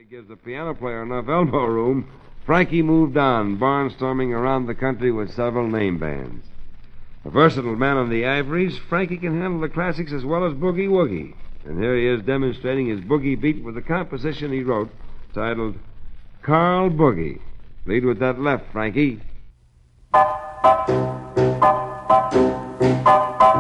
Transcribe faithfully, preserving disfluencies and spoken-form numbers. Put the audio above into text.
gives the piano player enough elbow room, Frankie moved on, barnstorming around the country with several name bands. A versatile man on the ivories, Frankie can handle the classics as well as Boogie Woogie. And here he is demonstrating his boogie beat with a composition he wrote titled Carl Boogie. Lead with that left, Frankie.